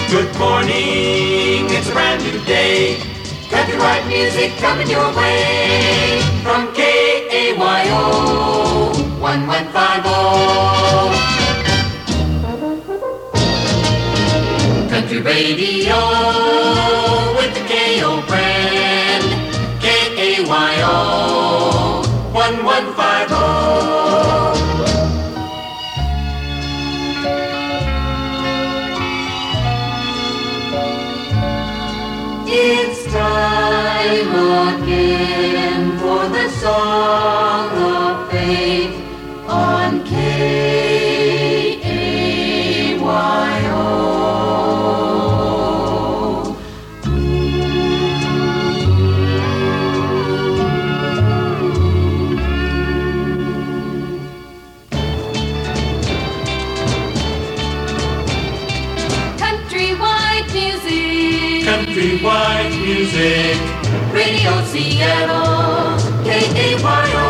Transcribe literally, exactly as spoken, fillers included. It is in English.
Good morning, it's a brand new day. Copyright music coming your way. From K A Y O, one one five oh. Country radio with the K O brand. K A Y O, one one five oh. It's time again for the Song of Faith on K A Y O. Countrywide music. Countrywide music. Radio Seattle, K A Y O.